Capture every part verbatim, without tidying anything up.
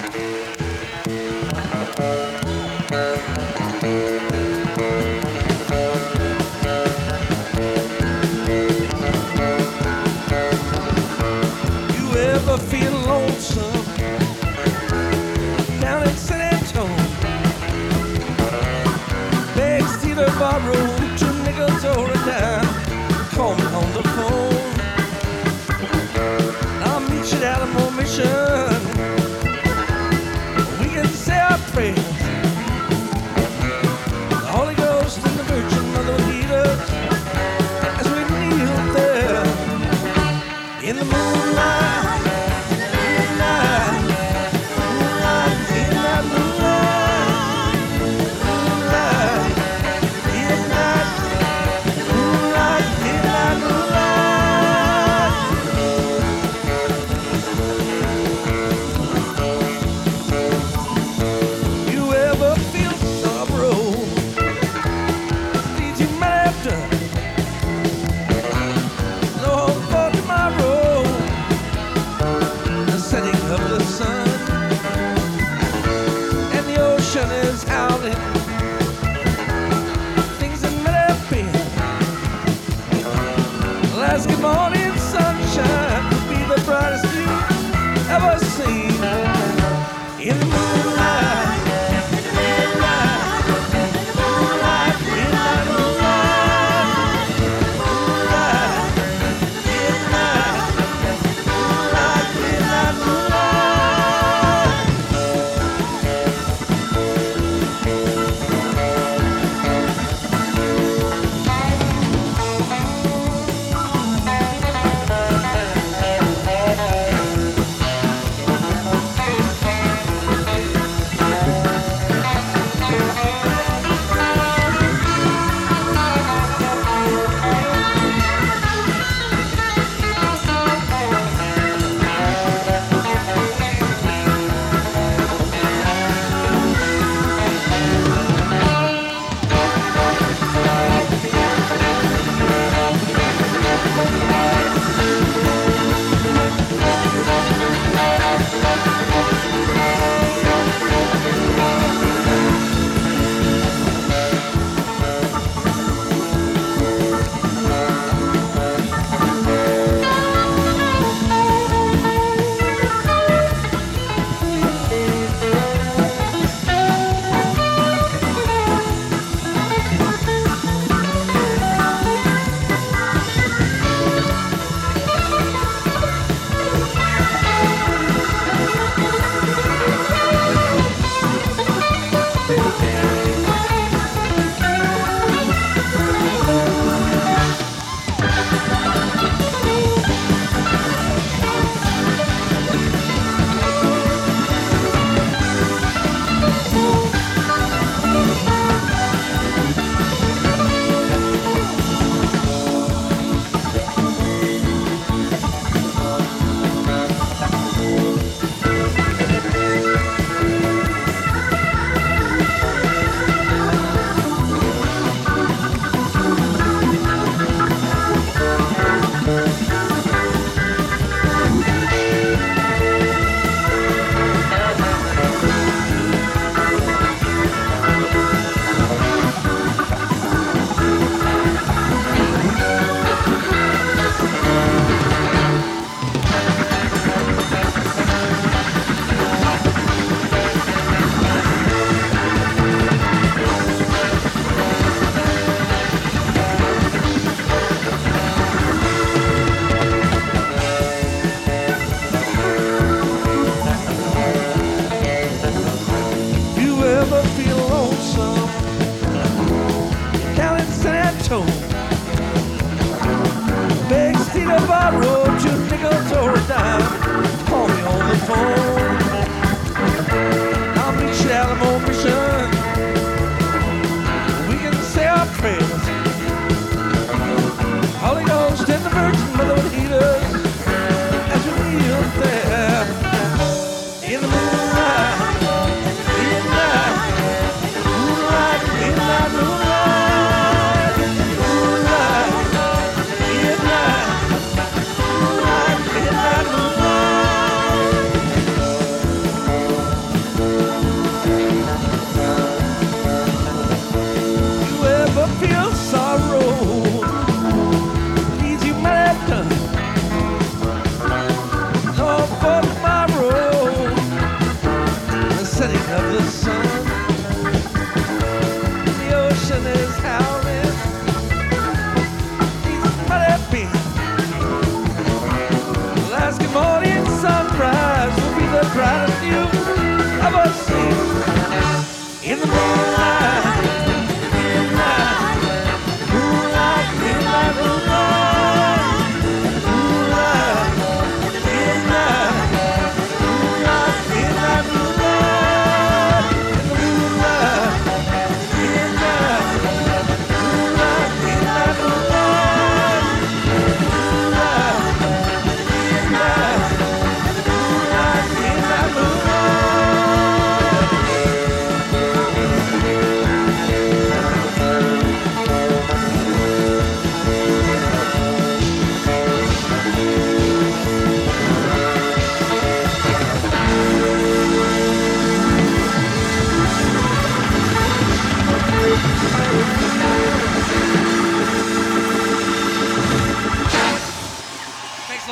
You ever feel lonesome down in San Antonio? Beg Steve to borrow two nickels or a dime. Call me on the phone. I'll meet you at Alamo Mission. We can say our prayers. The Holy Ghost and the Virgin Mother will lead us as we kneel there in the moonlight, moonlight, moonlight, in that moonlight, moonlight, midnight, moonlight, midnight, moonlight. You ever feel sorrow? Things you might have done. No hope for tomorrow.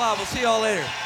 Live. We'll see y'all later.